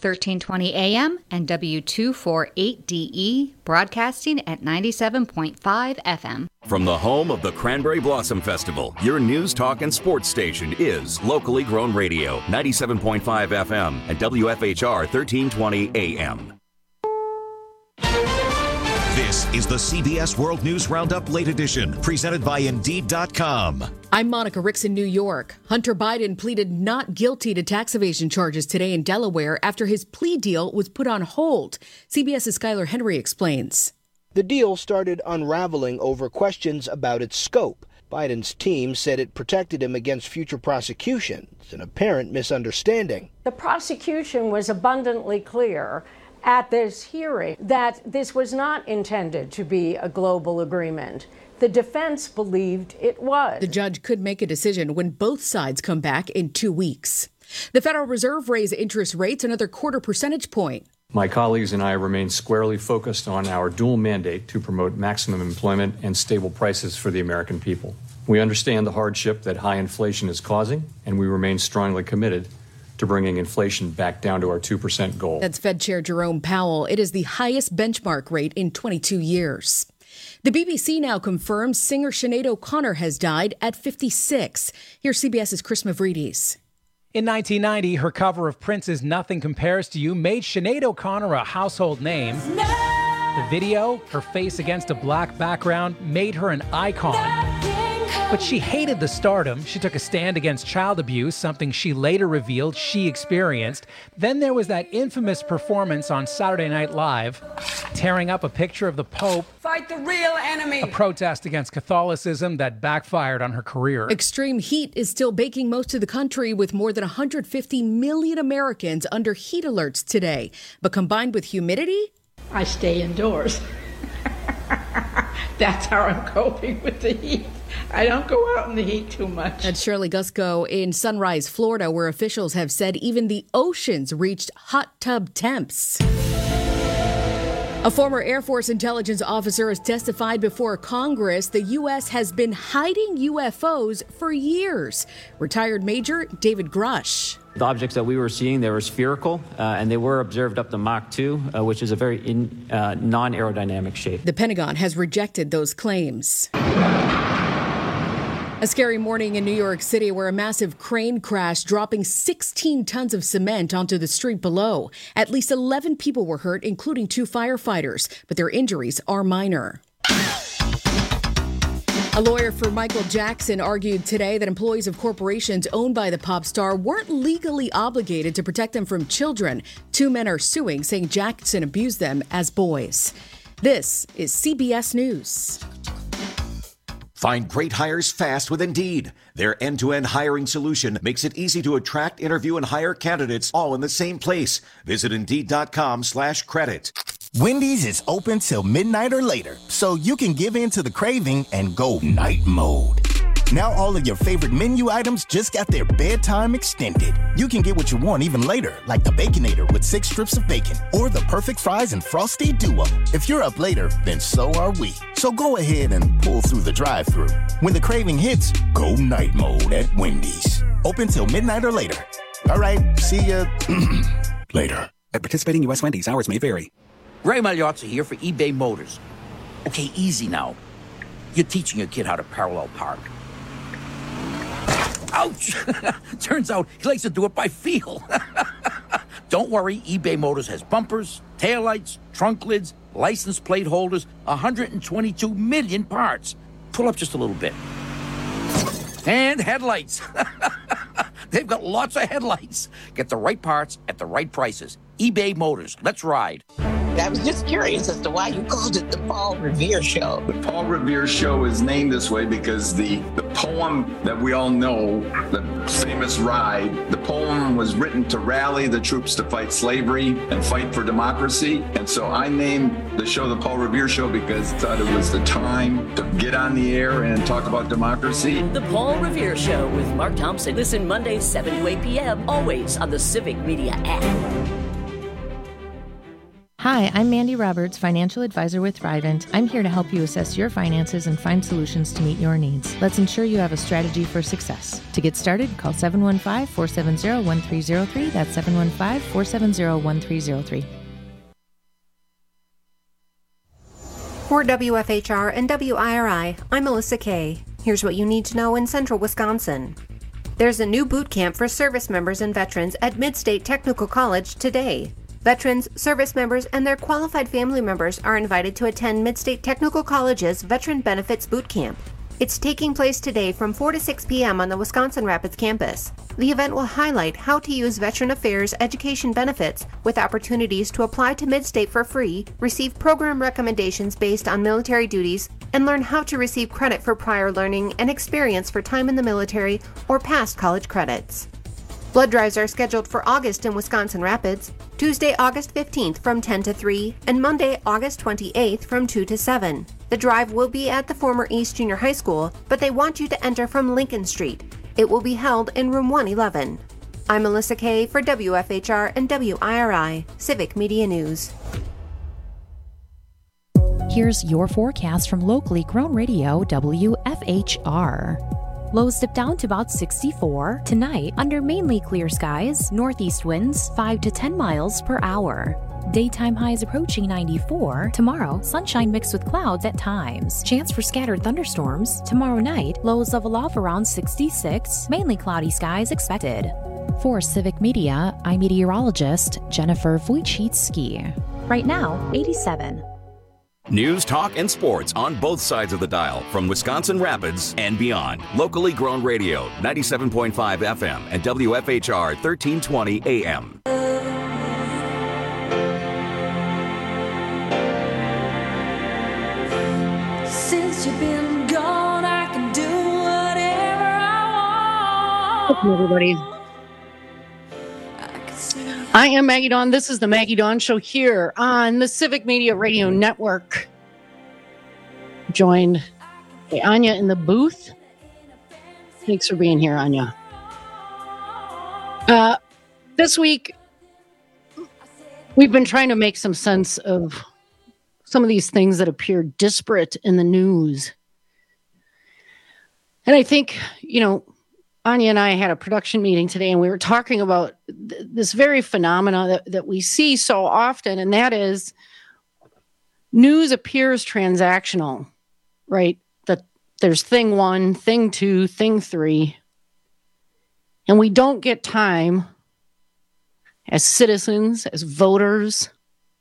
1320 AM and W248DE, broadcasting at 97.5 FM. From the home of the Cranberry Blossom Festival, your news, talk, and sports station is locally grown radio, 97.5 FM and WFHR 1320 AM. This is the CBS World News Roundup Late Edition, presented by Indeed.com. I'm Monica Ricks in New York. Hunter Biden pleaded not guilty to tax evasion charges today in Delaware after his plea deal was put on hold. CBS's Skylar Henry explains. The deal started unraveling over questions about its scope. Biden's team said it protected him against future prosecutions, an apparent misunderstanding. The prosecution was abundantly clear at this hearing that this was not intended to be a global agreement. The defense believed it was. The judge could make a decision when both sides come back in 2 weeks. The Federal Reserve raised interest rates another 0.25 percentage point. My colleagues and I remain squarely focused on our dual mandate to promote maximum employment and stable prices for the American people. We understand the hardship that high inflation is causing, and we remain strongly committed to bringing inflation back down to our 2% goal. That's Fed Chair Jerome Powell. It is the highest benchmark rate in 22 years. The BBC now confirms singer Sinead O'Connor has died at 56. Here's CBS's Chris Mavridis. In 1990, her cover of Prince's Nothing Compares to You made Sinead O'Connor a household name. The video, her face against a black background, made her an icon. But she hated the stardom. She took a stand against child abuse, something she later revealed she experienced. Then there was that infamous performance on Saturday Night Live, tearing up a picture of the Pope. Fight the real enemy. A protest against Catholicism that backfired on her career. Extreme heat is still baking most of the country, with more than 150 million Americans under heat alerts today. But combined with humidity, I stay indoors. That's how I'm coping with the heat. I don't go out in the heat too much. That's Shirley Gusco in Sunrise, Florida, where officials have said even the oceans reached hot tub temps. A former Air Force intelligence officer has testified before Congress the U.S. has been hiding UFOs for years. Retired Major David Grush. The objects that we were seeing, they were spherical, and they were observed up to Mach 2, which is a very non-aerodynamic shape. The Pentagon has rejected those claims. A scary morning in New York City where a massive crane crashed, dropping 16 tons of cement onto the street below. At least 11 people were hurt, including 2 firefighters, but their injuries are minor. A lawyer for Michael Jackson argued today that employees of corporations owned by the pop star weren't legally obligated to protect them from children. 2 men are suing, saying Jackson abused them as boys. This is CBS News. Find great hires fast with Indeed. Their end-to-end hiring solution makes it easy to attract, interview, and hire candidates all in the same place. Visit Indeed.com/credit. Wendy's is open till midnight or later, so you can give in to the craving and go night mode. Now all of your favorite menu items just got their bedtime extended. You can get what you want even later, like the Baconator with 6 strips of bacon, or the perfect fries and Frosty Duo. If you're up later, then so are we. So go ahead and pull through the drive-thru. When the craving hits, go night mode at Wendy's. Open till midnight or later. All right, see ya later. At participating U.S. Wendy's, hours may vary. Ray Magliozzi here for eBay Motors. Okay, easy now. You're teaching your kid how to parallel park. Ouch! Turns out he likes to do it by feel. Don't worry, eBay Motors has bumpers, taillights, trunk lids, license plate holders, 122 million parts. Pull up just a little bit. And headlights. They've got lots of headlights. Get the right parts at the right prices. eBay Motors. Let's ride. I was just curious as to why you called it the Paul Revere Show. The Paul Revere Show is named this way because the poem that we all know, the famous Ride, the poem was written to rally the troops to fight slavery and fight for democracy. And so I named the show the Paul Revere Show because I thought it was the time to get on the air and talk about democracy. The Paul Revere Show with Mark Thompson. Listen Mondays 7 to 8 p.m. always on the Civic Media app. Hi, I'm Mandy Roberts, financial advisor with Thrivent. I'm here to help you assess your finances and find solutions to meet your needs. Let's ensure you have a strategy for success. To get started, call 715-470-1303. That's 715-470-1303. For WFHR and WIRI, I'm Melissa Kay. Here's what you need to know in central Wisconsin. There's a new boot camp for service members and veterans at Midstate Technical College today. Veterans, service members, and their qualified family members are invited to attend Midstate Technical College's Veteran Benefits Boot Camp. It's taking place today from 4 to 6 p.m. on the Wisconsin Rapids campus. The event will highlight how to use Veteran Affairs education benefits with opportunities to apply to Midstate for free, receive program recommendations based on military duties, and learn how to receive credit for prior learning and experience for time in the military or past college credits. Blood drives are scheduled for August in Wisconsin Rapids, Tuesday, August 15th from 10 to 3, and Monday, August 28th from 2 to 7. The drive will be at the former East Junior High School, but they want you to enter from Lincoln Street. It will be held in room 111. I'm Melissa Kay for WFHR and WIRI, Civic Media News. Here's your forecast from locally grown radio WFHR. Lows dip down to about 64 tonight under mainly clear skies, northeast winds 5 to 10 miles per hour. Daytime highs approaching 94. Tomorrow, sunshine mixed with clouds at times. Chance for scattered thunderstorms. Tomorrow night, lows level off around 66. Mainly cloudy skies expected. For Civic Media, I'm meteorologist Jennifer Wojcicki. Right now, 87. News, talk, and sports on both sides of the dial from Wisconsin Rapids and beyond. Locally grown radio, 97.5 FM and WFHR 1320 AM. Since you've been gone, I can do whatever I want. Welcome, everybody. I am Maggie Dawn. This is the Maggie Dawn Show here on the Civic Media Radio Network. Joined by Anya in the booth. Thanks for being here, Anya. This week, we've been trying to make some sense of some of these things that appear disparate in the news. And I think, Anya and I had a production meeting today, and we were talking about this very phenomena that we see so often, and that is news appears transactional, right? That there's thing one, thing two, thing three, and we don't get time as citizens, as voters,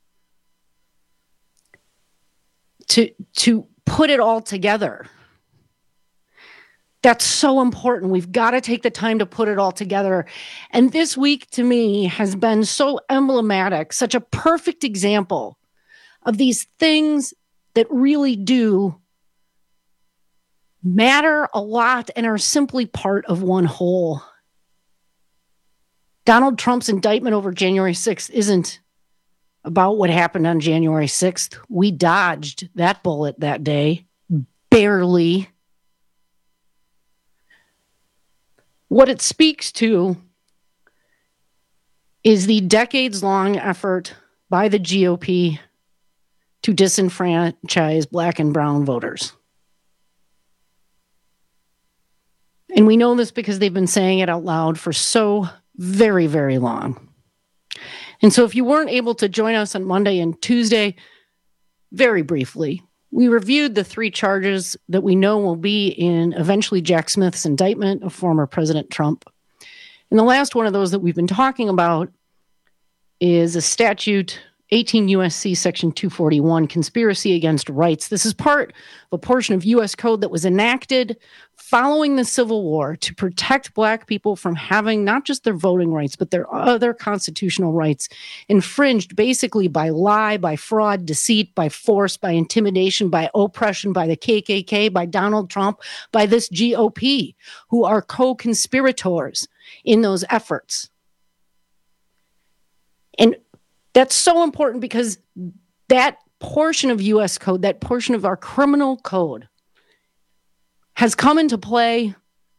to put it all together. That's so important. We've got to take the time to put it all together. And this week, to me, has been so emblematic, such a perfect example of these things that really do matter a lot and are simply part of one whole. Donald Trump's indictment over January 6th isn't about what happened on January 6th. We dodged that bullet that day, barely. What it speaks to is the decades-long effort by the GOP to disenfranchise Black and brown voters. And we know this because they've been saying it out loud for so very, very long. And so if you weren't able to join us on Monday and Tuesday, very briefly, we reviewed the 3 charges that we know will be in eventually Jack Smith's indictment of former President Trump. And the last one of those that we've been talking about is a statute, 18 U.S.C. Section 241, Conspiracy Against Rights. This is part of a portion of U.S. Code that was enacted following the Civil War to protect Black people from having not just their voting rights, but their other constitutional rights infringed basically by lie, by fraud, deceit, by force, by intimidation, by oppression, by the KKK, by Donald Trump, by this GOP, who are co-conspirators in those efforts. And that's so important because that portion of U.S. Code, that portion of our criminal code, has come into play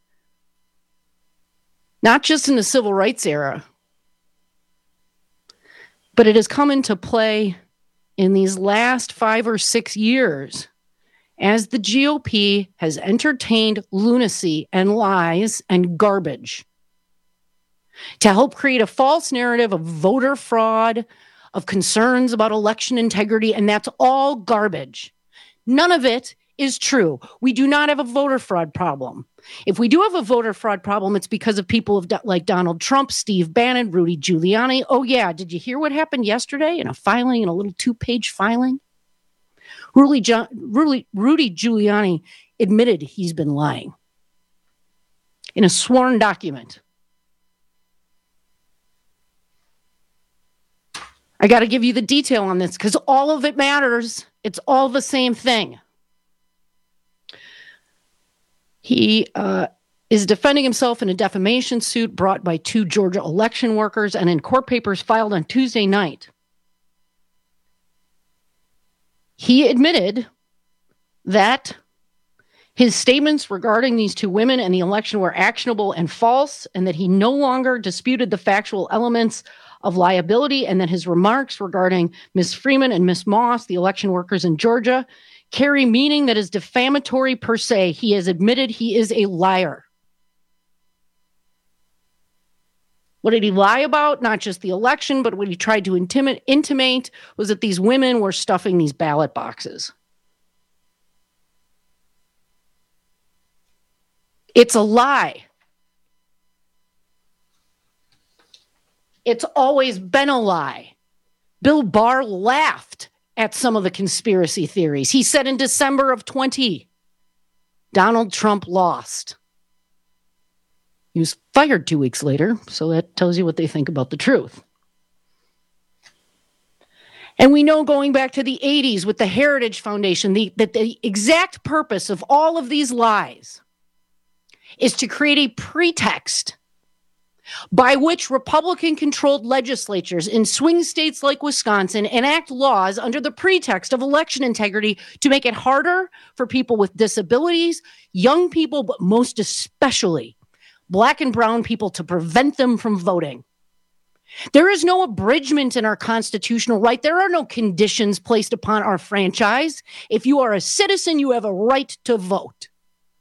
not just in the civil rights era, but it has come into play in these last 5 or 6 years as the GOP has entertained lunacy and lies and garbage to help create a false narrative of voter fraud, of concerns about election integrity, and that's all garbage. None of it is true. We do not have a voter fraud problem. If we do have a voter fraud problem, it's because of people like Donald Trump, Steve Bannon, Rudy Giuliani. Oh, yeah. Did you hear what happened yesterday in a filing, in a little 2-page filing? Rudy Giuliani admitted he's been lying in a sworn document. I got to give you the detail on this because all of it matters. It's all the same thing. He is defending himself in a defamation suit brought by 2 Georgia election workers and in court papers filed on Tuesday night. He admitted that his statements regarding these 2 women and the election were actionable and false, and that he no longer disputed the factual elements of liability, and that his remarks regarding Ms. Freeman and Ms. Moss, the election workers in Georgia, carry meaning that is defamatory per se. He has admitted he is a liar. What did he lie about? Not just the election, but what he tried to intimate was that these women were stuffing these ballot boxes. It's a lie. It's always been a lie. Bill Barr laughed at some of the conspiracy theories. He said in December of 2020, Donald Trump lost. He was fired 2 weeks later, so that tells you what they think about the truth. And we know going back to the 80s with the Heritage Foundation, that the exact purpose of all of these lies is to create a pretext by which Republican-controlled legislatures in swing states like Wisconsin enact laws under the pretext of election integrity to make it harder for people with disabilities, young people, but most especially Black and brown people, to prevent them from voting. There is no abridgment in our constitutional right. There are no conditions placed upon our franchise. If you are a citizen, you have a right to vote.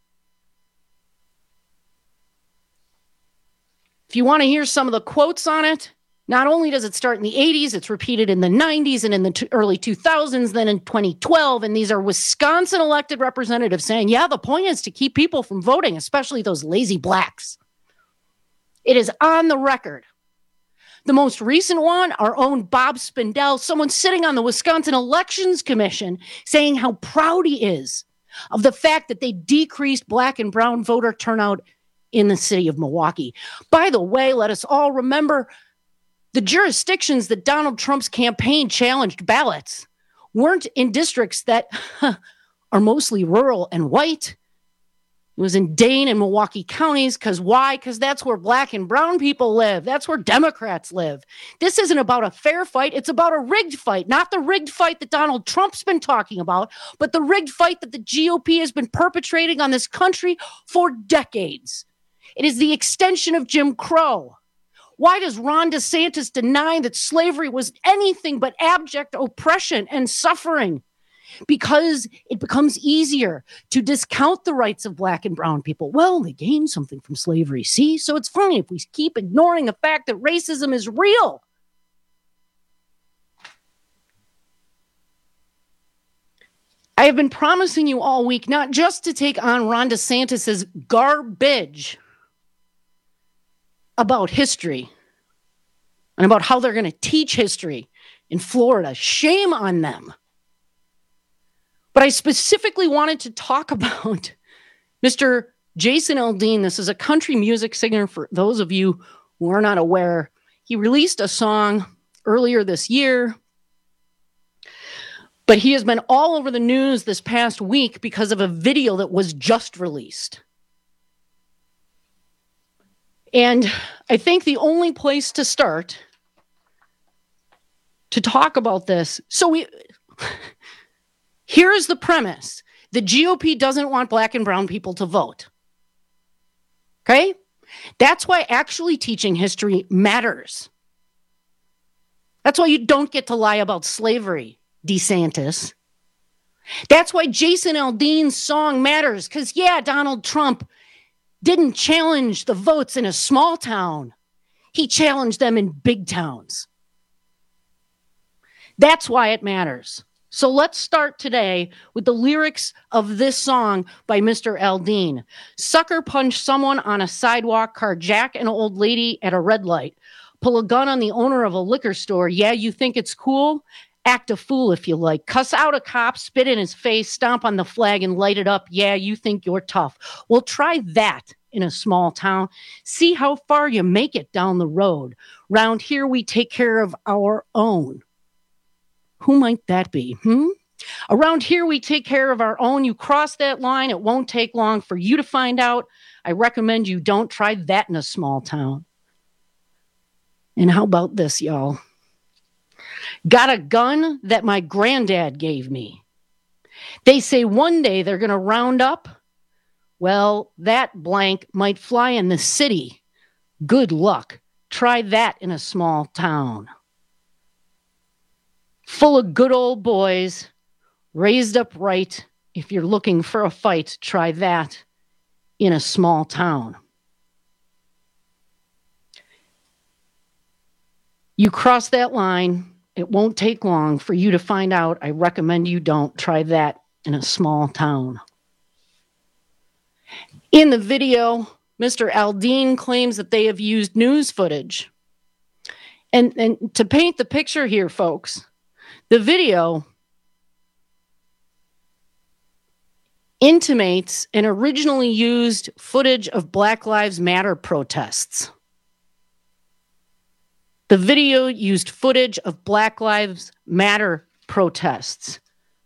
If you want to hear some of the quotes on it, not only does it start in the 80s, it's repeated in the 90s and in the early 2000s, then in 2012. And these are Wisconsin elected representatives saying, yeah, the point is to keep people from voting, especially those lazy blacks. It is on the record. The most recent one, our own Bob Spindell, someone sitting on the Wisconsin Elections Commission, saying how proud he is of the fact that they decreased Black and brown voter turnout in the city of Milwaukee. By the way, let us all remember the jurisdictions that Donald Trump's campaign challenged ballots weren't in districts that are mostly rural and white. It was in Dane and Milwaukee counties. Because why? Because that's where Black and brown people live. That's where Democrats live. This isn't about a fair fight. It's about a rigged fight. Not the rigged fight that Donald Trump's been talking about, but the rigged fight that the GOP has been perpetrating on this country for decades. It is the extension of Jim Crow. Why does Ron DeSantis deny that slavery was anything but abject oppression and suffering? Because it becomes easier to discount the rights of Black and brown people. Well, they gained something from slavery, see? So it's fine if we keep ignoring the fact that racism is real. I have been promising you all week not just to take on Ron DeSantis's garbage about history and about how they're going to teach history in Florida. Shame on them. But I specifically wanted to talk about Mr. Jason Aldean. This is a country music singer, for those of you who are not aware. He released a song earlier this year, but he has been all over the news this past week because of a video that was just released. And I think the only place to start to talk about this, here's the premise. The GOP doesn't want Black and brown people to vote. Okay? That's why actually teaching history matters. That's why you don't get to lie about slavery. DeSantis. That's why Jason Aldean's song matters, because, yeah, Donald Trump didn't challenge the votes in a small town. He challenged them in big towns. That's why it matters. So let's start today with the lyrics of this song by Mr. Aldean. Sucker punch someone on a sidewalk, carjack an old lady at a red light, pull a gun on the owner of a liquor store. Yeah, you think it's cool? Act a fool if you like. Cuss out a cop, spit in his face, stomp on the flag and light it up. Yeah, you think you're tough. Well, try that in a small town. See how far you make it down the road. Round here, we take care of our own. Who might that be? Around here, we take care of our own. You cross that line, it won't take long for you to find out. I recommend you don't try that in a small town. And how about this, y'all? Got a gun that my granddad gave me. They say one day they're going to round up. Well, that blank might fly in the city. Good luck. Try that in a small town. Full of good old boys, raised up right. If you're looking for a fight, try that in a small town. You cross that line, it won't take long for you to find out. I recommend you don't try that in a small town. In the video, Mr. Aldean claims that they have used news footage. And to paint the picture here, folks, the video intimates an originally used footage of Black Lives Matter protests. The video used footage of Black Lives Matter protests.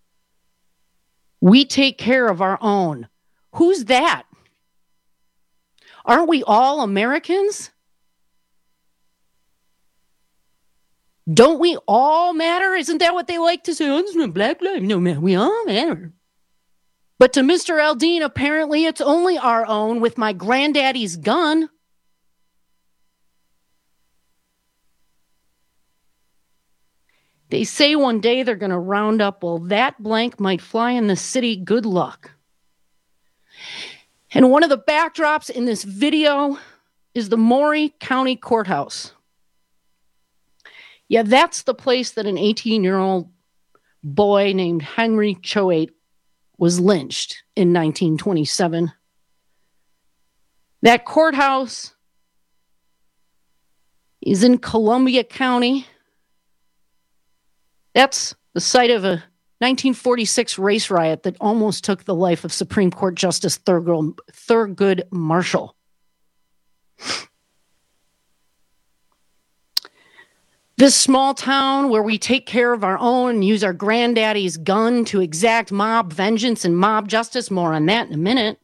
We take care of our own. Who's that? Aren't we all Americans? Don't we all matter? Isn't that what they like to say? Oh, it's not Black lives. No, man, we all matter. But to Mr. Aldean, apparently it's only our own with my granddaddy's gun. They say one day they're going to round up. Well, that blank might fly in the city. Good luck. And one of the backdrops in this video is the Maury County Courthouse. Yeah, that's the place that an 18-year-old boy named Henry Choate was lynched in 1927. That courthouse is in Columbia County. That's the site of a 1946 race riot that almost took the life of Supreme Court Justice Thurgood Marshall. This small town where we take care of our own and use our granddaddy's gun to exact mob vengeance and mob justice. More on that in a minute.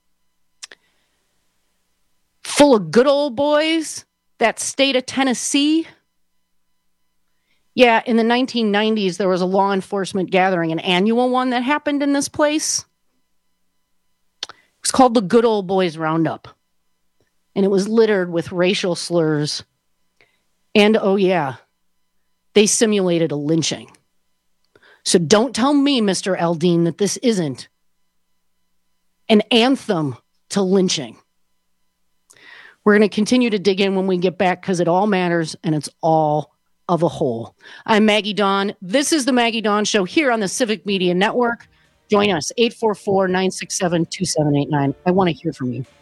Full of good old boys. That state of Tennessee. Yeah, in the 1990s, there was a law enforcement gathering, an annual one that happened in this place. It was called the Good Old Boys Roundup. And it was littered with racial slurs. And, oh yeah, they simulated a lynching. So don't tell me, Mr. Aldean, that this isn't an anthem to lynching. We're going to continue to dig in when we get back because it all matters and it's all of a whole. I'm Maggie Dawn. This is the Maggie Dawn Show here on the Civic Media Network. Join us, 844-967-2789. I want to hear from you.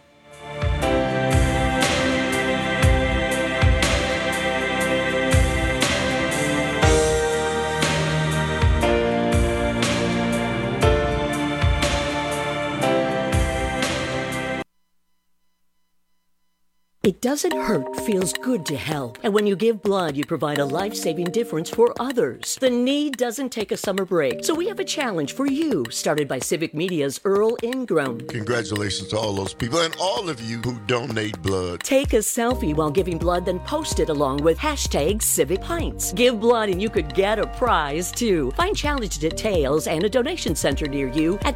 It doesn't hurt, feels good to help. And when you give blood, you provide a life-saving difference for others. The need doesn't take a summer break. So we have a challenge for you, started by Civic Media's Earl Ingram. Congratulations to all those people and all of you who donate blood. Take a selfie while giving blood, then post it along with #CivicPints. Give blood and you could get a prize, too. Find challenge details and a donation center near you at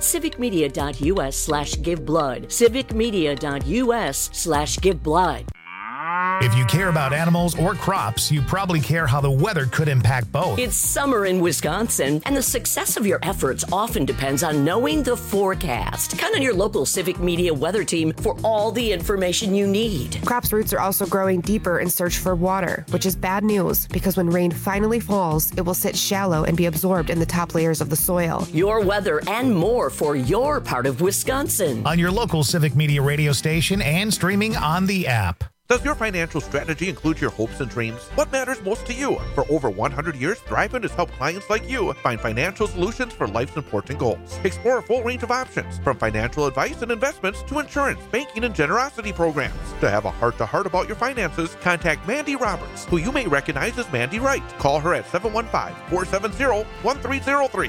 civicmedia.us/giveblood. civicmedia.us/giveblood. If you care about animals or crops, you probably care how the weather could impact both. It's summer in Wisconsin, and the success of your efforts often depends on knowing the forecast. Count on your local Civic Media weather team for all the information you need. Crops' roots are also growing deeper in search for water, which is bad news because when rain finally falls, it will sit shallow and be absorbed in the top layers of the soil. Your weather and more for your part of Wisconsin. On your local Civic Media radio station and streaming on the app. Does your financial strategy include your hopes and dreams? What matters most to you? For over 100 years, Thriven has helped clients like you find financial solutions for life's important goals. Explore a full range of options, from financial advice and investments to insurance, banking, and generosity programs. To have a heart-to-heart about your finances, contact Mandy Roberts, who you may recognize as Mandy Wright. Call her at 715-470-1303.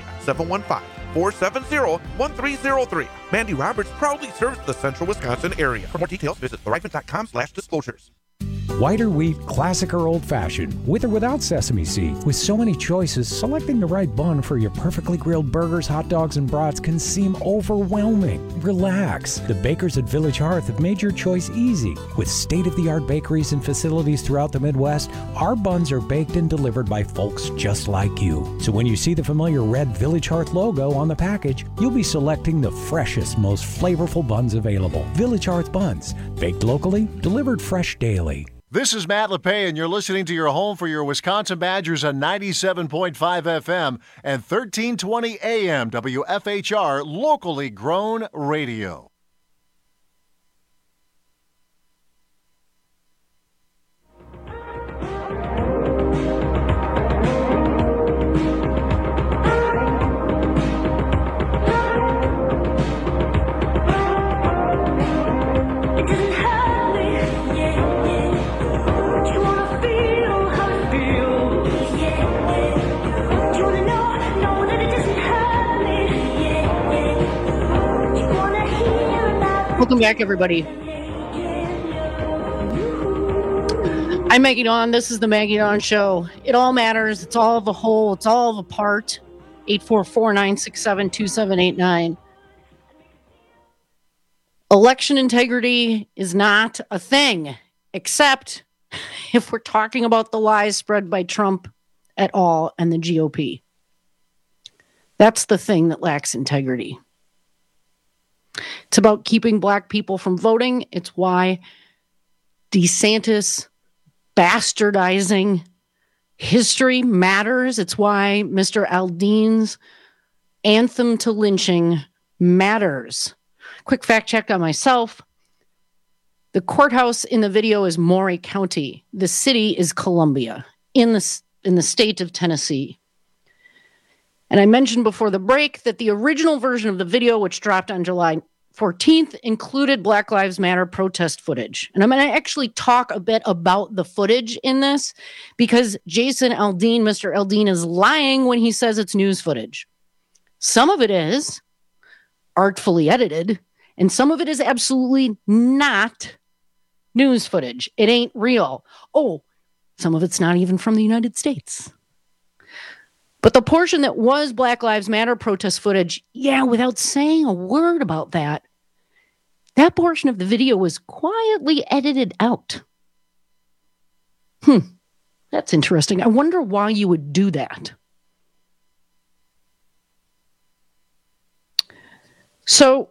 715-470-1303. Mandy Roberts proudly serves the central Wisconsin area. For more details, visit thriven.com/disclosures. Whiter wheat, classic or old-fashioned, with or without sesame seed. With so many choices, selecting the right bun for your perfectly grilled burgers, hot dogs, and brats can seem overwhelming. Relax. The bakers at Village Hearth have made your choice easy. With state-of-the-art bakeries and facilities throughout the Midwest, our buns are baked and delivered by folks just like you. So when you see the familiar red Village Hearth logo on the package, you'll be selecting the freshest, most flavorful buns available. Village Hearth buns, baked locally, delivered fresh daily. This is Matt LePay, and you're listening to your home for your Wisconsin Badgers on 97.5 FM and 1320 AM WFHR, locally grown radio. Welcome back, everybody. I'm Maggie Dawn. This is the Maggie Dawn Show. It all matters. It's all of a whole. It's all of a part. 844-967-2789. Election integrity is not a thing, except if we're talking about the lies spread by Trump at all and the GOP. That's the thing that lacks integrity. It's about keeping black people from voting. It's why DeSantis bastardizing history matters. It's why Mr. Aldean's anthem to lynching matters. Quick fact check on myself. The courthouse in the video is Maury County. The city is Columbia in the state of Tennessee. And I mentioned before the break that the original version of the video, which dropped on July 14th, included Black Lives Matter protest footage. And I'm going to actually talk a bit about the footage in this because Jason Aldean, Mr. Aldean, is lying when he says it's news footage. Some of it is artfully edited, and some of it is absolutely not news footage. It ain't real. Oh, some of it's not even from the United States. But the portion that was Black Lives Matter protest footage, without saying a word about that portion of the video was quietly edited out. That's interesting. I wonder why you would do that. So,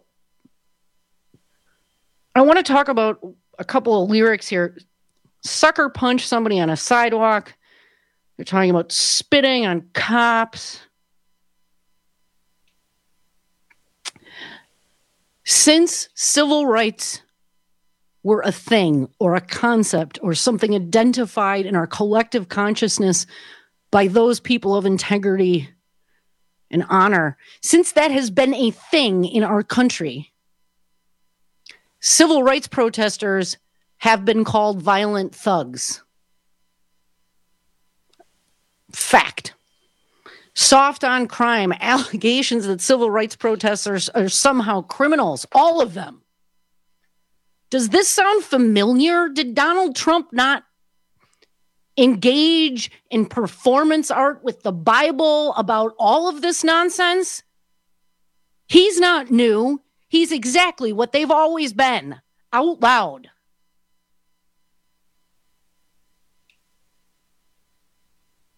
I want to talk about a couple of lyrics here. Sucker punch somebody on a sidewalk. They're talking about spitting on cops. Since civil rights were a thing or a concept or something identified in our collective consciousness by those people of integrity and honor, since that has been a thing in our country, civil rights protesters have been called violent thugs. Fact. Soft on crime, allegations that civil rights protesters are somehow criminals, all of them. Does this sound familiar? Did Donald Trump not engage in performance art with the Bible about all of this nonsense? He's not new. He's exactly what they've always been, out loud.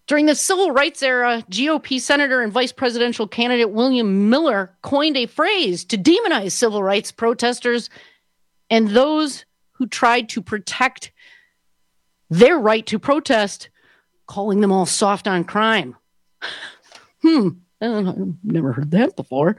During the civil rights era, GOP Senator and Vice Presidential candidate William Miller coined a phrase to demonize civil rights protesters and those who tried to protect their right to protest, calling them all soft on crime. I've never heard that before.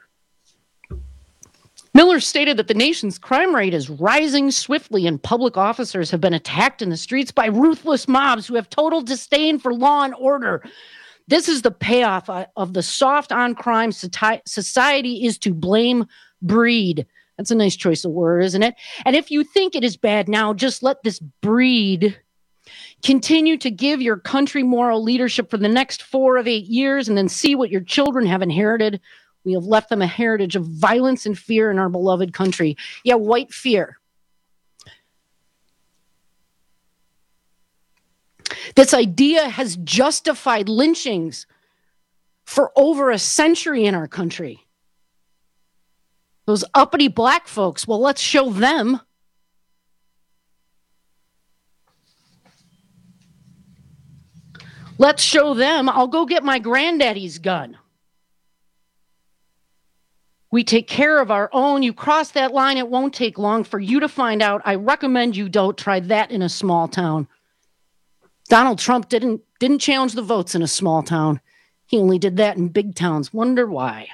Miller stated that the nation's crime rate is rising swiftly and public officers have been attacked in the streets by ruthless mobs who have total disdain for law and order. This is the payoff of the soft on crime society is to blame breed. That's a nice choice of word, isn't it? And if you think it is bad now, just let this breed continue to give your country moral leadership for the next 4 of 8 years and then see what your children have inherited. We have left them a heritage of violence and fear in our beloved country. Yeah, white fear. This idea has justified lynchings for over a century in our country. Those uppity black folks, well, let's show them. Let's show them. I'll go get my granddaddy's gun. We take care of our own. You cross that line, it won't take long for you to find out. I recommend you don't try that in a small town. Donald Trump didn't challenge the votes in a small town. He only did that in big towns. Wonder why.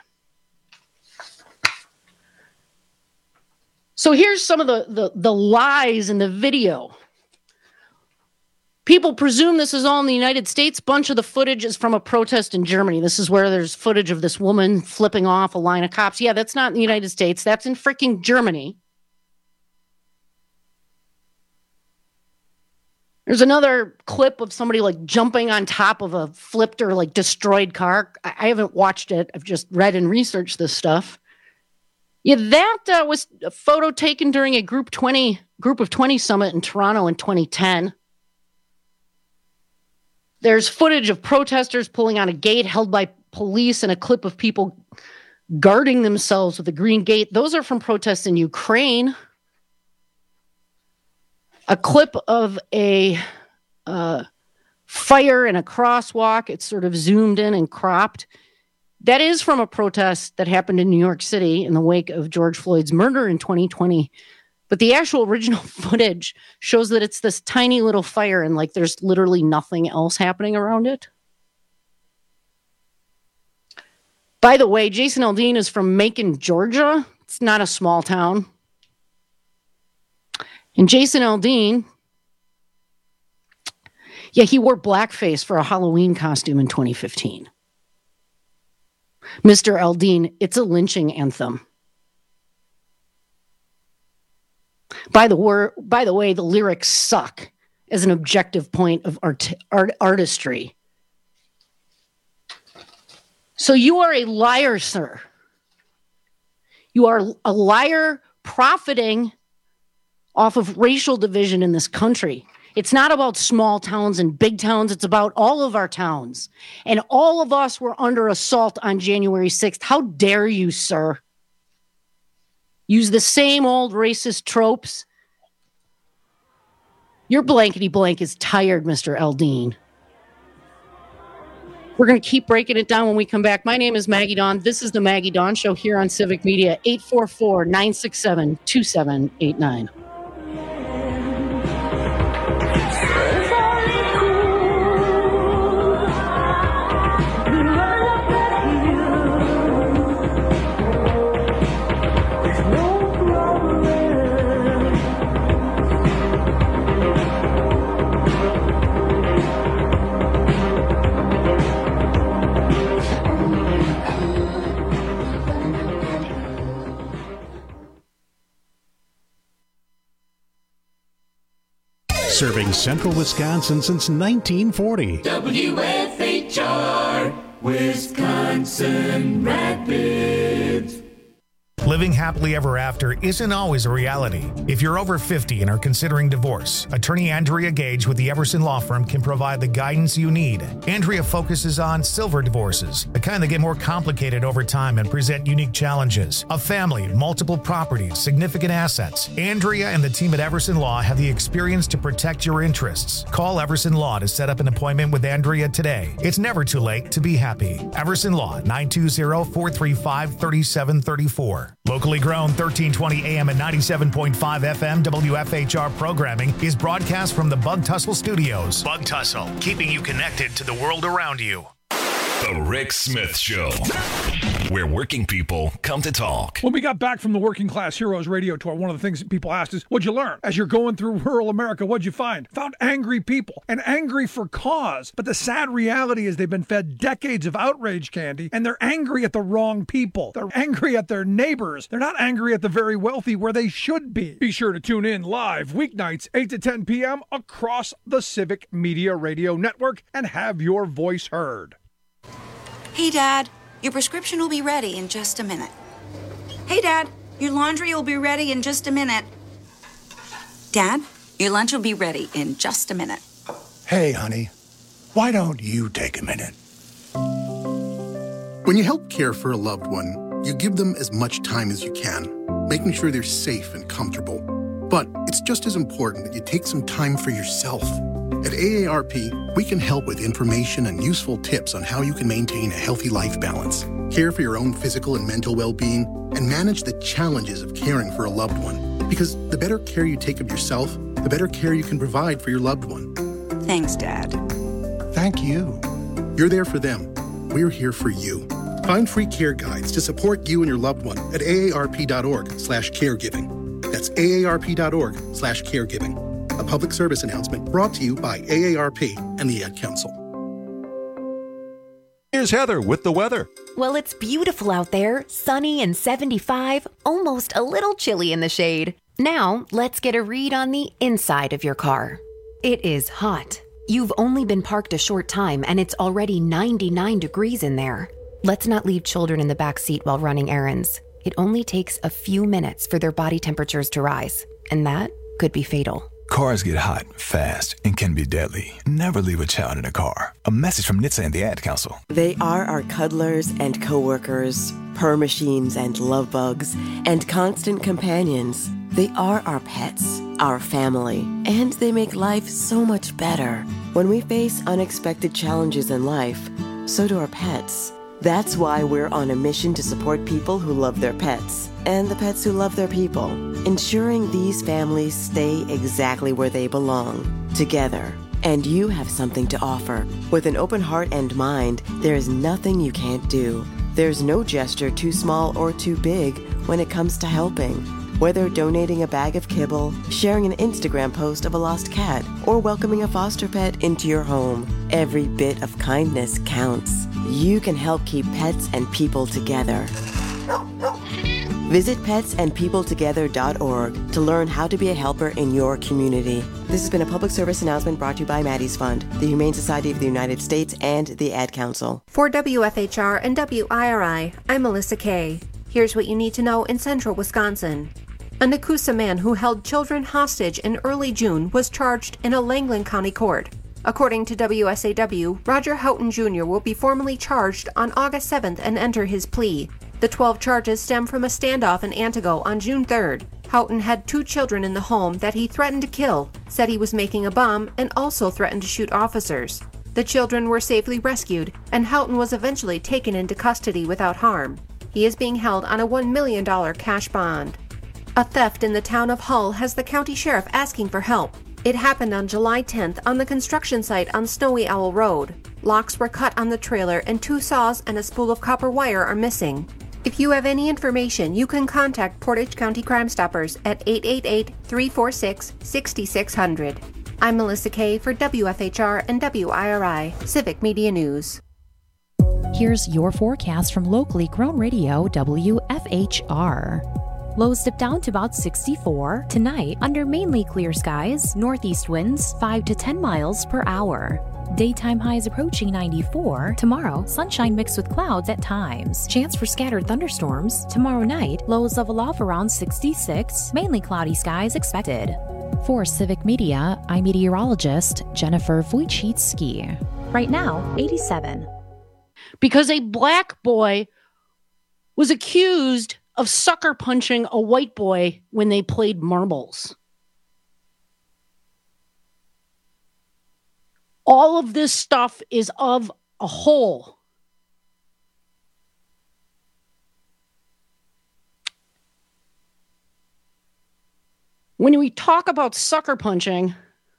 So here's some of the lies in the video. People presume this is all in the United States. Bunch of the footage is from a protest in Germany. This is where there's footage of this woman flipping off a line of cops. Yeah, that's not in the United States. That's in freaking Germany. There's another clip of somebody like jumping on top of a flipped or like destroyed car. I haven't watched it. I've just read and researched this stuff. Yeah, that was a photo taken during a Group of 20 summit in Toronto in 2010. There's footage of protesters pulling on a gate held by police and a clip of people guarding themselves with a green gate. Those are from protests in Ukraine. A clip of a fire in a crosswalk. It's sort of zoomed in and cropped. That is from a protest that happened in New York City in the wake of George Floyd's murder in 2020. But the actual original footage shows that it's this tiny little fire and like there's literally nothing else happening around it. By the way, Jason Aldean is from Macon, Georgia. It's not a small town. And Jason Aldean, yeah, he wore blackface for a Halloween costume in 2015. Mr. Aldean, it's a lynching anthem. By the way, the lyrics suck as an objective point of artistry. So you are a liar, sir. You are a liar profiting off of racial division in this country. It's not about small towns and big towns. It's about all of our towns. And all of us were under assault on January 6th. How dare you, sir? Use the same old racist tropes. Your blankety blank is tired, Mr. Aldean. We're going to keep breaking it down when we come back. My name is Maggie Dawn. This is the Maggie Dawn Show here on Civic Media, 844-967-2789. Serving central Wisconsin since 1940. WFHR, Wisconsin Rapids. living happily ever after isn't always a reality. If you're over 50 and are considering divorce, attorney Andrea Gage with the Everson Law Firm can provide the guidance you need. Andrea focuses on silver divorces, the kind that get more complicated over time and present unique challenges. A family, multiple properties, significant assets. Andrea and the team at Everson Law have the experience to protect your interests. Call Everson Law to set up an appointment with Andrea today. It's never too late to be happy. Everson Law, 920-435-3734. Locally grown 1320 AM and 97.5 FM WFHR programming is broadcast from the Bug Tussle Studios. Bug Tussle, keeping you connected to the world around you. The Rick Smith Show, where working people come to talk. When we got back from the Working Class Heroes radio tour, one of the things that people asked is, what'd you learn? As you're going through rural America, what'd you find? Found angry people, and angry for cause. But the sad reality is they've been fed decades of outrage candy, and they're angry at the wrong people. They're angry at their neighbors. They're not angry at the very wealthy where they should be. Be sure to tune in live weeknights, 8 to 10 p.m. across the Civic Media Radio Network and have your voice heard. Hey, Dad, your prescription will be ready in just a minute. Hey, Dad, your laundry will be ready in just a minute. Dad, your lunch will be ready in just a minute. Hey, honey, why don't you take a minute? When you help care for a loved one, you give them as much time as you can, making sure they're safe and comfortable. But it's just as important that you take some time for yourself. At AARP, we can help with information and useful tips on how you can maintain a healthy life balance, care for your own physical and mental well-being, and manage the challenges of caring for a loved one. Because the better care you take of yourself, the better care you can provide for your loved one. Thanks, Dad. Thank you. You're there for them. We're here for you. Find free care guides to support you and your loved one at aarp.org/caregiving. That's aarp.org/caregiving. A public service announcement brought to you by AARP and the Ad Council. Here's Heather with the weather. Well, it's beautiful out there, sunny and 75, almost a little chilly in the shade. Now, let's get a read on the inside of your car. It is hot. You've only been parked a short time and it's already 99 degrees in there. Let's not leave children in the back seat while running errands. It only takes a few minutes for their body temperatures to rise, and that could be fatal. Cars get hot, fast, and can be deadly. Never leave a child in a car. A message from NHTSA and the Ad Council. They are our cuddlers and coworkers, purr machines and love bugs, and constant companions. They are our pets, our family, and they make life so much better. When we face unexpected challenges in life, so do our pets. That's why we're on a mission to support people who love their pets and the pets who love their people, ensuring these families stay exactly where they belong, together. And you have something to offer. With an open heart and mind, there is nothing you can't do. There's no gesture too small or too big when it comes to helping. Whether donating a bag of kibble, sharing an Instagram post of a lost cat, or welcoming a foster pet into your home, every bit of kindness counts. You can help keep pets and people together. Visit petsandpeopletogether.org to learn how to be a helper in your community. This has been a public service announcement brought to you by Maddie's Fund, the Humane Society of the United States, and the Ad Council. For WFHR and WIRI, I'm Melissa Kay. Here's what you need to know in central Wisconsin. A Nakusa man who held children hostage in early June was charged in a Langland County court. According to WSAW, Roger Houghton Jr. will be formally charged on August 7th and enter his plea. The 12 charges stem from a standoff in Antigo on June 3rd. Houghton had 2 children in the home that he threatened to kill, said he was making a bomb, and also threatened to shoot officers. The children were safely rescued, and Houghton was eventually taken into custody without harm. He is being held on a $1 million cash bond. A theft in the town of Hull has the county sheriff asking for help. It happened on July 10th on the construction site on Snowy Owl Road. Locks were cut on the trailer and 2 saws and a spool of copper wire are missing. If you have any information, you can contact Portage County Crime Stoppers at 888-346-6600. I'm Melissa Kay for WFHR and WIRI Civic Media News. Here's your forecast from locally grown radio WFHR. Lows dip down to about 64 tonight under mainly clear skies, northeast winds 5 to 10 miles per hour. Daytime highs approaching 94. Tomorrow, sunshine mixed with clouds at times. Chance for scattered thunderstorms. Tomorrow night, lows level off around 66. Mainly cloudy skies expected. For Civic Media, I'm meteorologist Jennifer Wojcicki. Right now, 87. Because a black boy was accused of sucker punching a white boy when they played marbles. All of this stuff is of a whole. When we talk about sucker punching,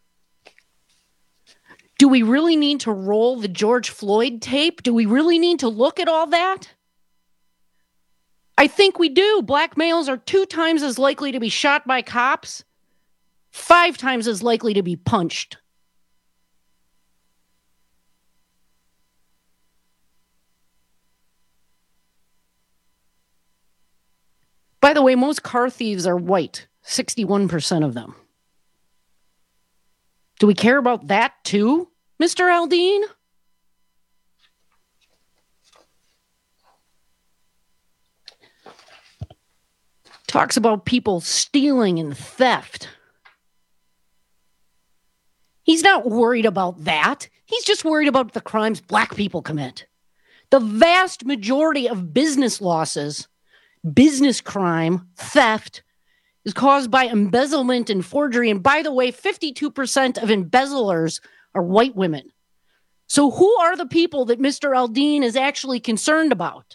do we really need to roll the George Floyd tape? Do we really need to look at all that? I think we do. Black males are 2 times as likely to be shot by cops, 5 times as likely to be punched. By the way, most car thieves are white, 61% of them. Do we care about that too, Mr. Aldean? Talks about people stealing and theft. He's not worried about that. He's just worried about the crimes black people commit. The vast majority of business losses, business crime, theft, is caused by embezzlement and forgery. And by the way, 52% of embezzlers are white women. So who are the people that Mr. Aldean is actually concerned about?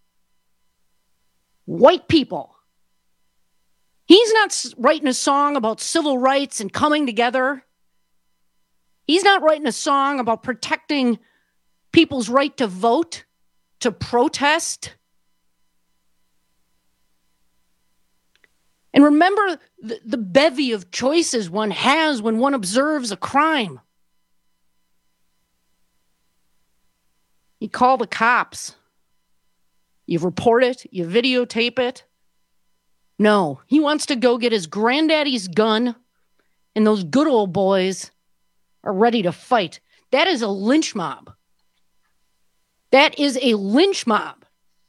White people. He's not writing a song about civil rights and coming together. He's not writing a song about protecting people's right to vote, to protest. And remember the bevy of choices one has when one observes a crime. You call the cops. You report it. You videotape it. No, he wants to go get his granddaddy's gun, and those good old boys are ready to fight. That is a lynch mob. That is a lynch mob.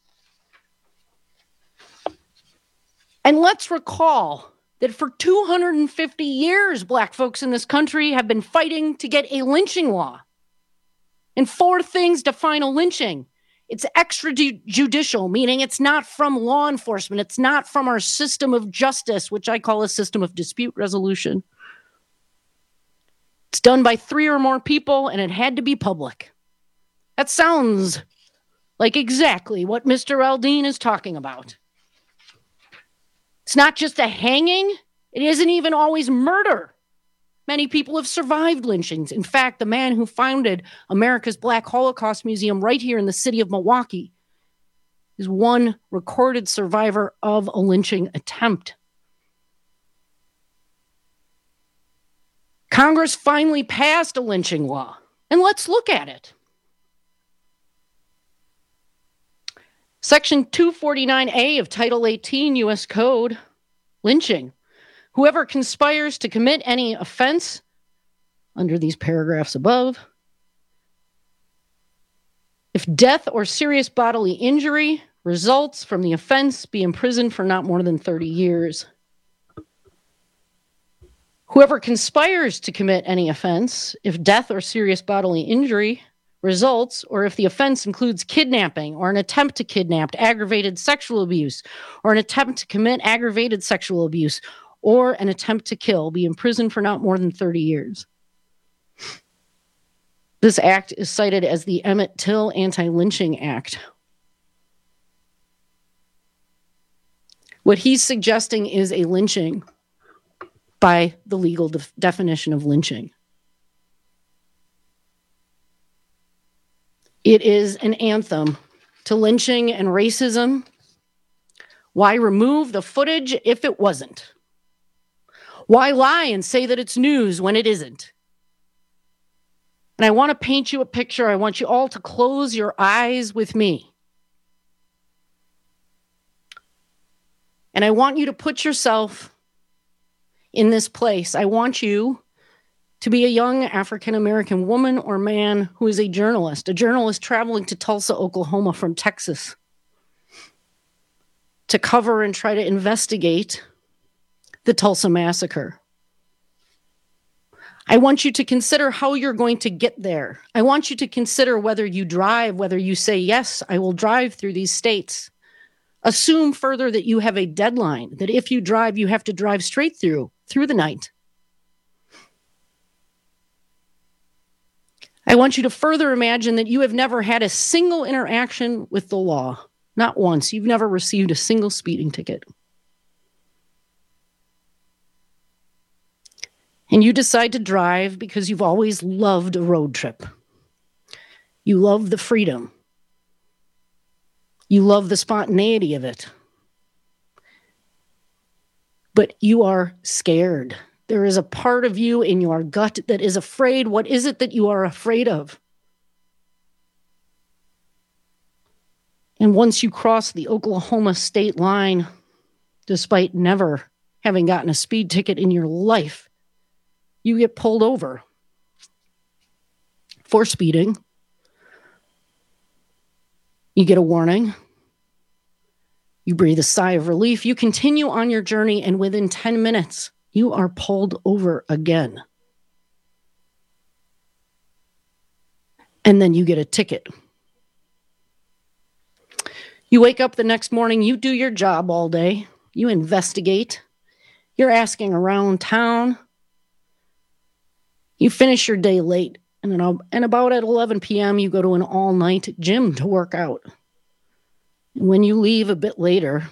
And let's recall that for 250 years, black folks in this country have been fighting to get a lynching law. And 4 things define a lynching. It's extrajudicial, meaning it's not from law enforcement. It's not from our system of justice, which I call a system of dispute resolution. It's done by 3 or more people, and it had to be public. That sounds like exactly what Mr. Aldean is talking about. It's not just a hanging. It isn't even always murder. Many people have survived lynchings. In fact, the man who founded America's Black Holocaust Museum right here in the city of Milwaukee is one recorded survivor of a lynching attempt. Congress finally passed a lynching law, and let's look at it. Section 249A of Title 18 U.S. Code, lynching. Whoever conspires to commit any offense under these paragraphs above, if death or serious bodily injury results from the offense, be imprisoned for not more than 30 years. Whoever conspires to commit any offense, if death or serious bodily injury results, or if the offense includes kidnapping or an attempt to kidnap, aggravated sexual abuse, or an attempt to commit aggravated sexual abuse, or an attempt to kill, be imprisoned for not more than 30 years. This act is cited as the Emmett Till Anti-Lynching Act. What he's suggesting is a lynching by the legal definition of lynching. It is an anthem to lynching and racism. Why remove the footage if it wasn't? Why lie and say that it's news when it isn't? And I want to paint you a picture. I want you all to close your eyes with me. And I want you to put yourself in this place. I want you to be a young African-American woman or man who is a journalist traveling to Tulsa, Oklahoma from Texas to cover and try to investigate the Tulsa massacre. I want you to consider how you're going to get there. I want you to consider whether you drive, whether you say, yes, I will drive through these states. Assume further that you have a deadline, that if you drive, you have to drive straight through the night. I want you to further imagine that you have never had a single interaction with the law. Not once. You've never received a single speeding ticket. And you decide to drive because you've always loved a road trip. You love the freedom. You love the spontaneity of it. But you are scared. There is a part of you in your gut that is afraid. What is it that you are afraid of? And once you cross the Oklahoma state line, despite never having gotten a speed ticket in your life, you get pulled over for speeding. You get a warning. You breathe a sigh of relief. You continue on your journey, and within 10 minutes, you are pulled over again. And then you get a ticket. You wake up the next morning, you do your job all day. You investigate. You're asking around town. You finish your day late, and about at 11 p.m., you go to an all-night gym to work out. And when you leave a bit later,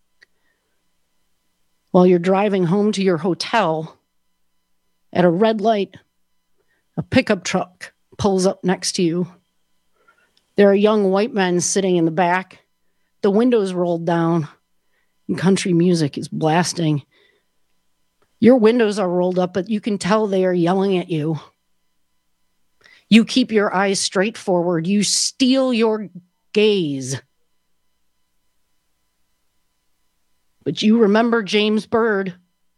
while you're driving home to your hotel, at a red light, a pickup truck pulls up next to you. There are young white men sitting in the back, the windows rolled down, and country music is blasting. Your windows are rolled up, but you can tell they are yelling at you. You keep your eyes straight forward. You steal your gaze. But you remember James Byrd,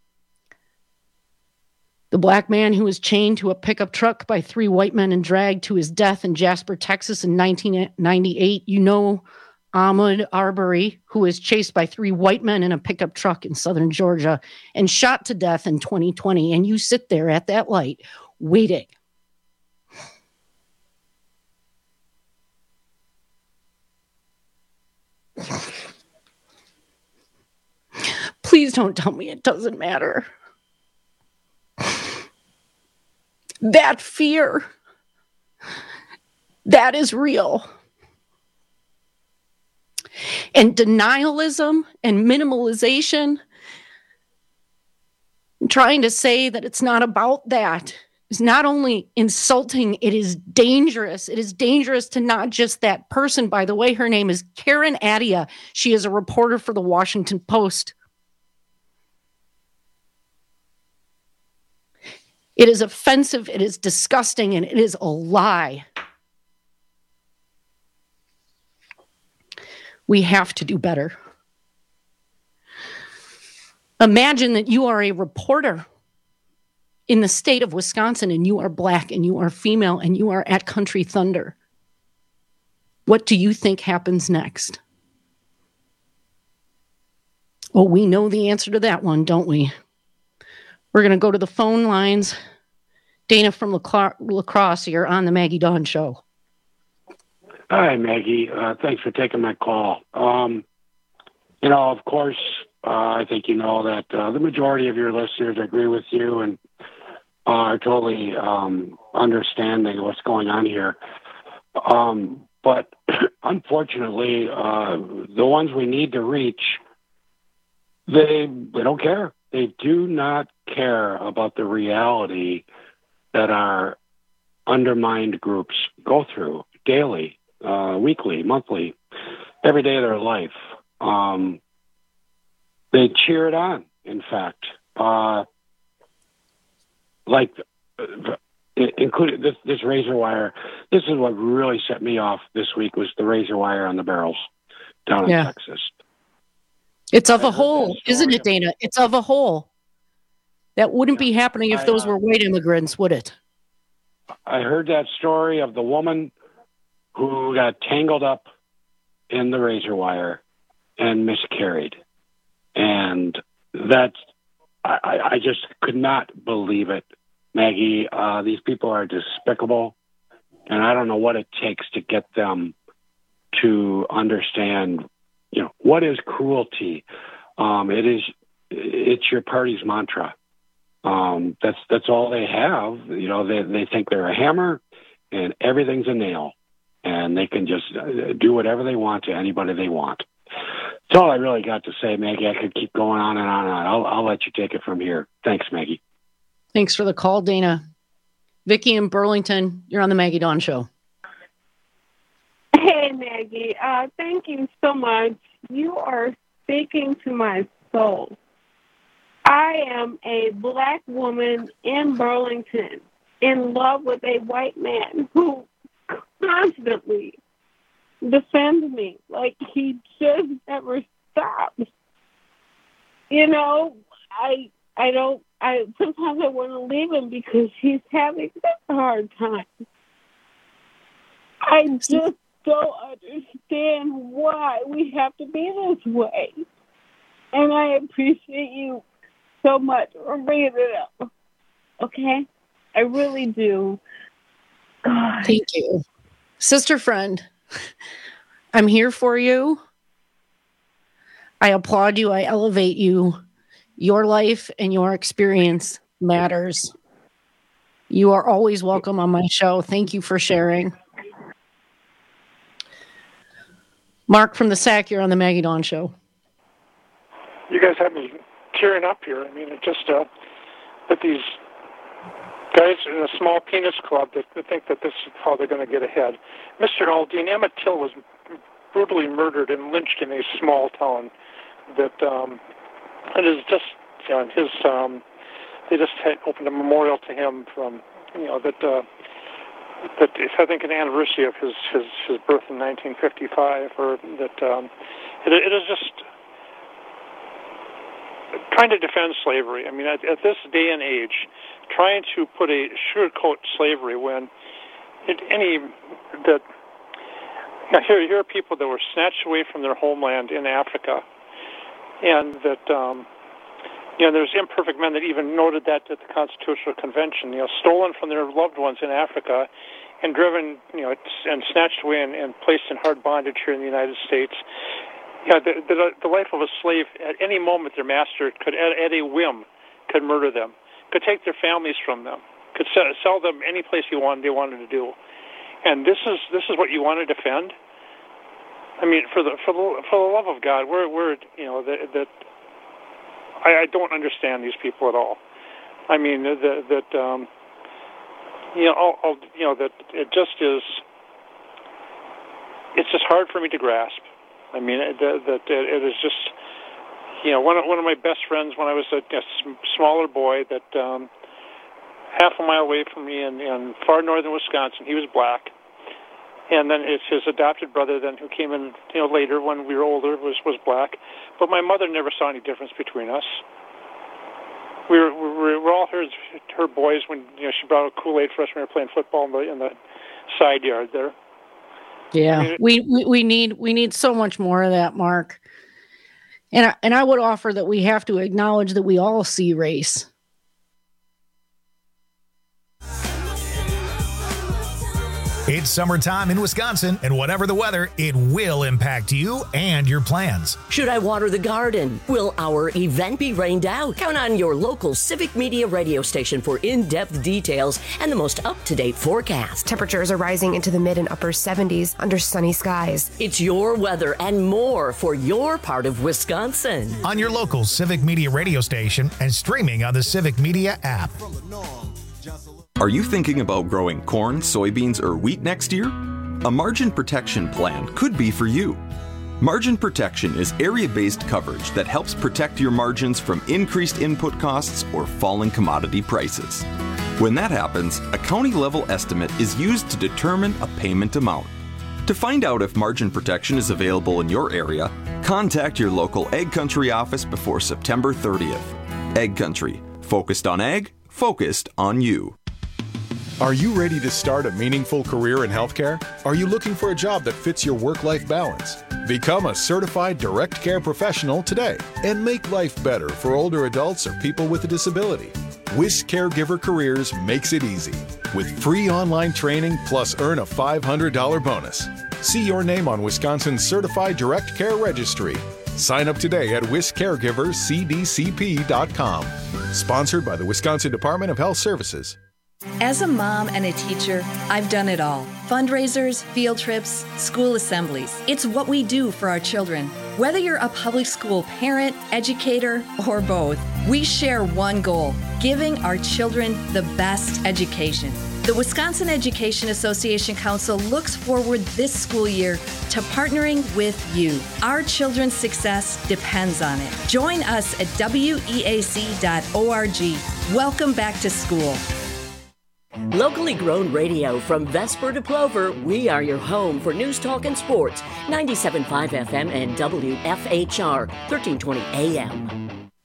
the black man who was chained to a pickup truck by 3 white men and dragged to his death in Jasper, Texas in 1998. You know Ahmaud Arbery, who was chased by 3 white men in a pickup truck in southern Georgia and shot to death in 2020. And you sit there at that light waiting. Please don't tell me it doesn't matter. That fear, that is real. And denialism and minimalization, and trying to say that it's not about that, is not only insulting, it is dangerous. It is dangerous to not just that person. By the way, her name is Karen Adia. She is a reporter for the Washington Post. It is offensive, it is disgusting, and it is a lie. We have to do better. Imagine that you are a reporter in the state of Wisconsin and you are black and you are female and you are at Country Thunder. What do you think happens next? Well, we know the answer to that one, don't we? We're going to go to the phone lines. Dana from La Crosse, you're on the Maggie Dawn Show. Hi, Maggie. Thanks for taking my call. Of course, I think you know that the majority of your listeners agree with you and are totally understanding what's going on here. But unfortunately, the ones we need to reach, they don't care. They do not care about the reality that our undermined groups go through daily, weekly, monthly, every day of their life. They cheer it on, in fact. Including this razor wire. This is what really set me off this week was the razor wire on the barrels down in Texas. It's of a whole, isn't it, Dana? It's of a whole. That wouldn't be happening if those were white immigrants, would it? I heard that story of the woman who got tangled up in the razor wire and miscarried. And I just could not believe it, Maggie. These people are despicable, and I don't know what it takes to get them to understand, what is cruelty. It's your party's mantra. That's all they have. They think they're a hammer and everything's a nail, and they can just do whatever they want to anybody they want. That's all I really got to say, Maggie. I could keep going on and on and on. I'll let you take it from here. Thanks, Maggie. Thanks for the call, Dana. Vicki in Burlington, you're on the Maggie Dawn Show. Hey, Maggie. Thank you so much. You are speaking to my soul. I am a black woman in Burlington in love with a white man who constantly defends me. Like, he just never stops. Sometimes I want to leave him because he's having such a hard time. I just don't understand why we have to be this way. And I appreciate you so much for bringing it up. Okay? I really do. God. Thank you. Sister friend, I'm here for you. I applaud you. I elevate you. Your life and your experience matters. You are always welcome on my show. Thank you for sharing. Mark from the SAC, you're on the Maggie Dawn Show. You guys have me tearing up here. I mean, it just that these guys in a small penis club that think that this is how they're going to get ahead. Mr. Aldean, Emmett Till was brutally murdered and lynched in a small town that it is just, in his, they just had opened a memorial to him from, that it's, I think, an anniversary of his birth in 1955, or that it is just trying to defend slavery. I mean, at this day and age, trying to put a sugarcoat slavery when here are people that were snatched away from their homeland in Africa, and that there's imperfect men that even noted that at the Constitutional Convention, stolen from their loved ones in Africa and driven, and snatched away and placed in hard bondage here in the United States. The life of a slave, at any moment their master could, at a whim, could murder them, could take their families from them, could sell them any place they wanted to do. And this is what you want to defend? I mean, for the love of God, I don't understand these people at all. I mean, that it just is. It's just hard for me to grasp. I mean, that it is just, one of my best friends when I was a smaller boy, that half a mile away from me in far northern Wisconsin, he was black. And then it's his adopted brother then who came in, later when we were older was black. But my mother never saw any difference between us. We were all her boys when she brought out Kool-Aid for us when we were playing football in the side yard there. Yeah, I mean, we need so much more of that, Mark. And I would offer that we have to acknowledge that we all see race. It's summertime in Wisconsin, and whatever the weather, it will impact you and your plans. Should I water the garden? Will our event be rained out? Count on your local Civic Media radio station for in-depth details and the most up-to-date forecast. Temperatures are rising into the mid and upper 70s under sunny skies. It's your weather and more for your part of Wisconsin. On your local Civic Media radio station and streaming on the Civic Media app. Are you thinking about growing corn, soybeans, or wheat next year? A margin protection plan could be for you. Margin protection is area-based coverage that helps protect your margins from increased input costs or falling commodity prices. When that happens, a county-level estimate is used to determine a payment amount. To find out if margin protection is available in your area, contact your local Ag Country office before September 30th. Ag Country, Focused on Ag, focused on you. Are you ready to start a meaningful career in healthcare? Are you looking for a job that fits your work-life balance? Become a certified direct care professional today and make life better for older adults or people with a disability. WISC Caregiver Careers makes it easy with free online training plus earn a $500 bonus. See your name on Wisconsin's Certified Direct Care Registry. Sign up today at wisccaregivercdcp.com. Sponsored by the Wisconsin Department of Health Services. As a mom and a teacher, I've done it all. Fundraisers, field trips, school assemblies. It's what we do for our children. Whether you're a public school parent, educator, or both, we share one goal: giving our children the best education. The Wisconsin Education Association Council looks forward this school year to partnering with you. Our children's success depends on it. Join us at weac.org. Welcome back to school. Locally grown radio from Vesper to Plover, we are your home for news, talk, and sports. 97.5 FM and WFHR, 1320 AM.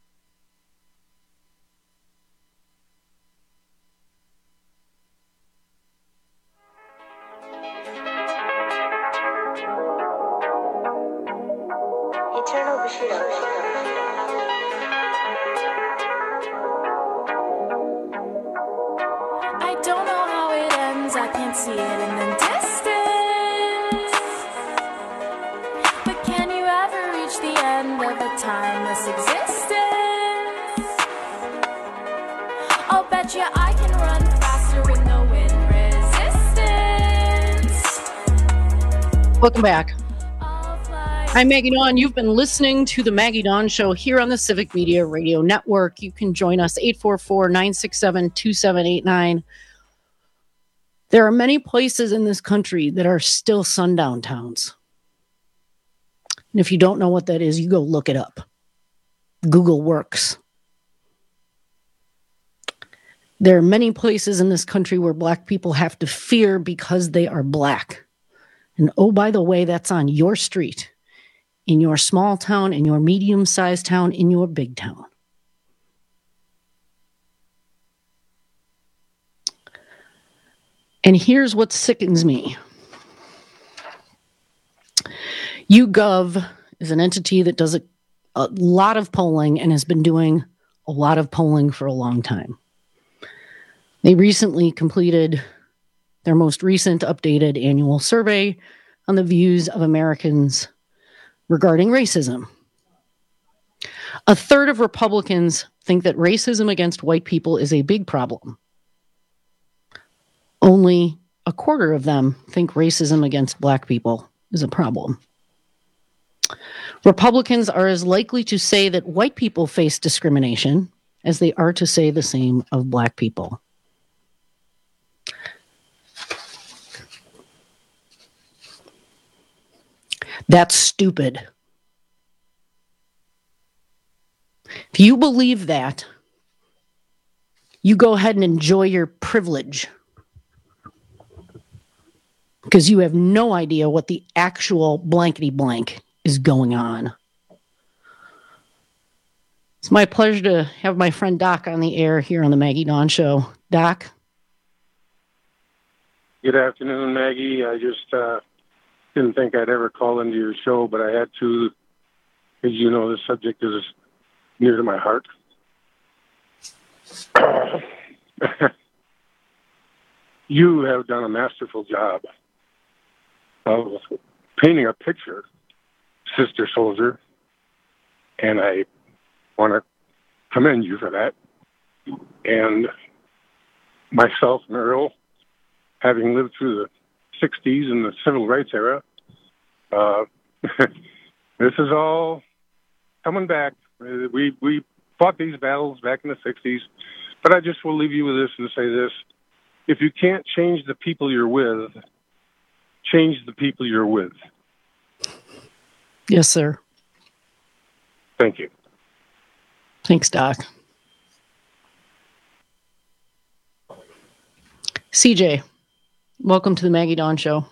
I don't know how it ends, I can't see it in the distance. But can you ever reach the end of a timeless existence? I'll bet you I can run faster with no wind resistance. Welcome back. I'm Maggie Dawn. You've been listening to the Maggie Dawn Show here on the Civic Media Radio Network. You can join us 844-967-2789. There are many places in this country that are still sundown towns. And if you don't know what that is, you go look it up. Google works. There are many places in this country where Black people have to fear because they are Black. And oh, by the way, that's on your street, in your small town, in your medium-sized town, in your big town. And here's what sickens me. YouGov is an entity that does a lot of polling and has been doing a lot of polling for a long time. They recently completed their most recent updated annual survey on the views of Americans regarding racism. A third of Republicans think that racism against white people is a big problem. Only a quarter of them think racism against Black people is a problem. Republicans are as likely to say that white people face discrimination as they are to say the same of Black people. That's stupid. If you believe that, you go ahead and enjoy your privilege, because you have no idea what the actual blankety blank is going on. It's my pleasure to have my friend Doc on the air here on the Maggie Dawn Show. Doc? Good afternoon, Maggie. I just didn't think I'd ever call into your show, but I had to, as you know, the subject is near to my heart. You have done a masterful job of painting a picture, Sister Soldier, and I want to commend you for that. And myself and Earl, having lived through the 60s and the civil rights era, this is all coming back. We fought these battles back in the 60s, but I just will leave you with this and say this. If you can't change the people you're with, change the people you're with. Yes, sir. Thank you. Thanks, Doc. CJ, welcome to the Maggie Dawn Show.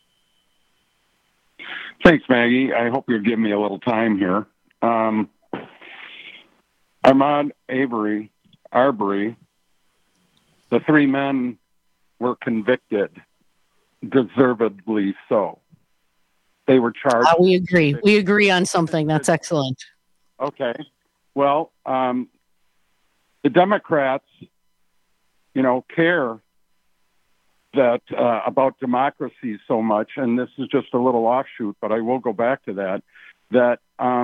Thanks, Maggie. I hope you'll give me a little time here. Ahmaud Arbery Arbery, the 3 men were convicted, deservedly so. They were charged. We agree. We agree on something. That's excellent. Okay. Well, the Democrats, care that about democracy so much, and this is just a little offshoot, but I will go back to that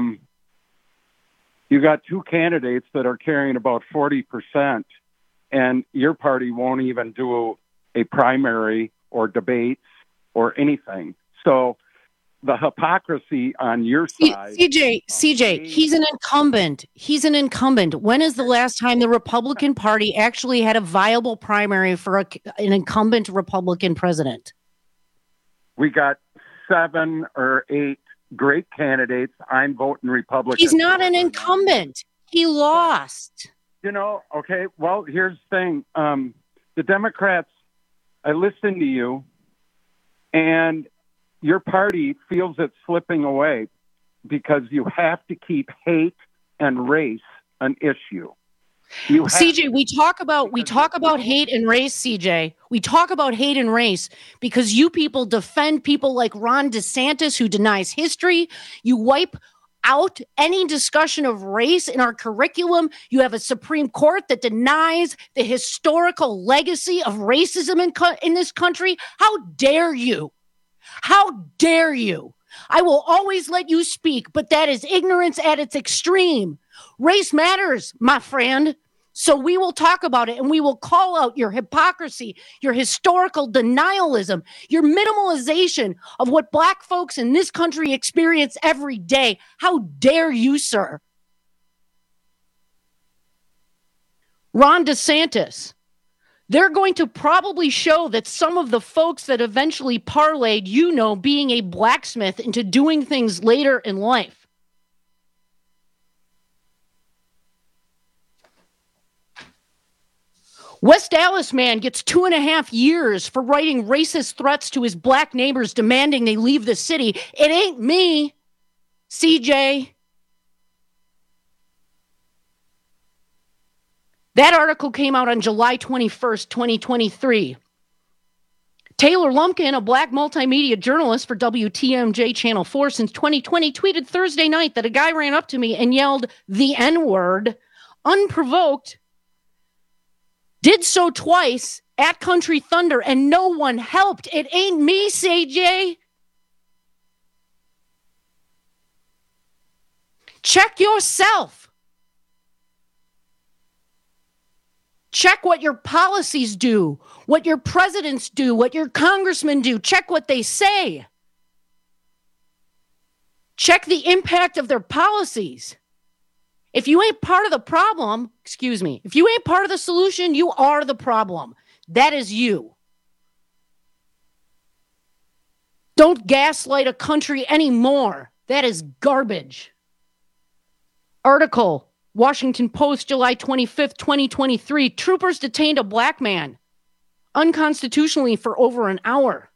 you got 2 candidates that are carrying about 40%, and your party won't even do a primary or debates or anything. So the hypocrisy on your side. CJ, he's an incumbent. When is the last time the Republican Party actually had a viable primary for an incumbent Republican president? We got 7 or 8 great candidates. I'm voting Republican. He's not an incumbent. He lost. Okay, well, here's the thing. The Democrats, I listen to you, and your party feels it's slipping away because you have to keep hate and race an issue. CJ, we talk about hate and race, CJ. We talk about hate and race because you people defend people like Ron DeSantis who denies history. You wipe out any discussion of race in our curriculum. You have a Supreme Court that denies the historical legacy of racism in this country. How dare you? How dare you? I will always let you speak, but that is ignorance at its extreme. Race matters, my friend. So we will talk about it and we will call out your hypocrisy, your historical denialism, your minimalization of what Black folks in this country experience every day. How dare you, sir? Ron DeSantis. They're going to probably show that some of the folks that eventually parlayed, being a blacksmith into doing things later in life. West Dallas man gets 2.5 years for writing racist threats to his Black neighbors demanding they leave the city. It ain't me, CJ. That article came out on July 21st, 2023. Taylor Lumpkin, a Black multimedia journalist for WTMJ Channel 4 since 2020, tweeted Thursday night that a guy ran up to me and yelled the N-word, unprovoked, did so twice at Country Thunder, and no one helped. It ain't me, CJ. Check yourself. Check what your policies do, what your presidents do, what your congressmen do. Check what they say. Check the impact of their policies. If you ain't part of the problem, if you ain't part of the solution, you are the problem. That is you. Don't gaslight a country anymore. That is garbage. Article, Washington Post, July 25th, 2023. Troopers detained a Black man unconstitutionally for over an hour.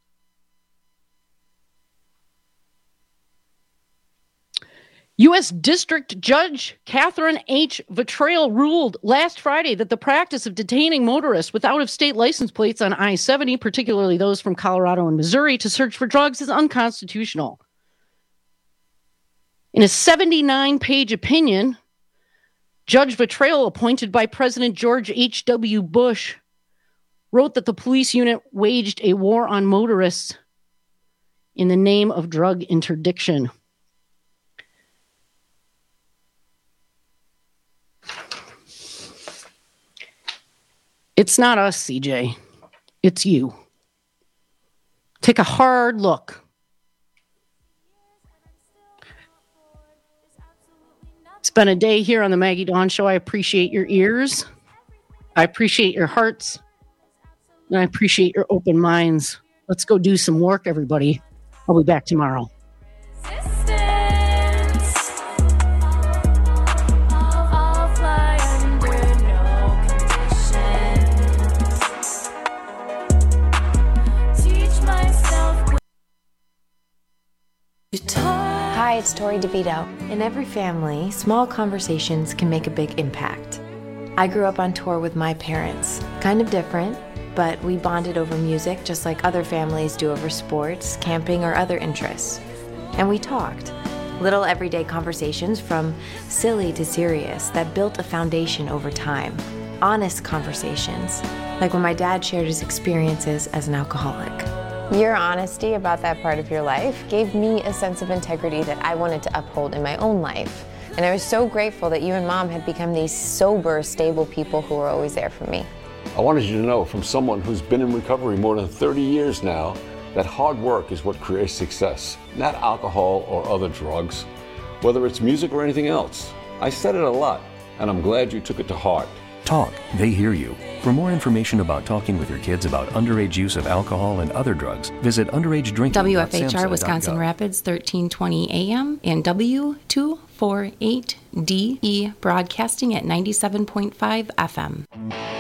U.S. District Judge Catherine H. Vitrail ruled last Friday that the practice of detaining motorists with out-of-state license plates on I-70, particularly those from Colorado and Missouri, to search for drugs is unconstitutional. In a 79-page opinion, Judge Vitrail, appointed by President George H.W. Bush, wrote that the police unit waged a war on motorists in the name of drug interdiction. It's not us, CJ. It's you. Take a hard look. It's been a day here on the Maggie Dawn Show. I appreciate your ears. I appreciate your hearts. And I appreciate your open minds. Let's go do some work, everybody. I'll be back tomorrow. Hi, it's Tori DeVito. In every family, small conversations can make a big impact. I grew up on tour with my parents. Kind of different, but we bonded over music just like other families do over sports, camping, or other interests. And we talked. Little everyday conversations from silly to serious that built a foundation over time. Honest conversations, like when my dad shared his experiences as an alcoholic. Your honesty about that part of your life gave me a sense of integrity that I wanted to uphold in my own life. And I was so grateful that you and Mom had become these sober, stable people who were always there for me. I wanted you to know from someone who's been in recovery more than 30 years now that hard work is what creates success, not alcohol or other drugs, whether it's music or anything else. I said it a lot, and I'm glad you took it to heart. Talk, they hear you. For more information about talking with your kids about underage use of alcohol and other drugs, visit underagedrinking.samhsa.gov. WFHR Wisconsin Rapids 1320 AM and W248DE broadcasting at 97.5 FM.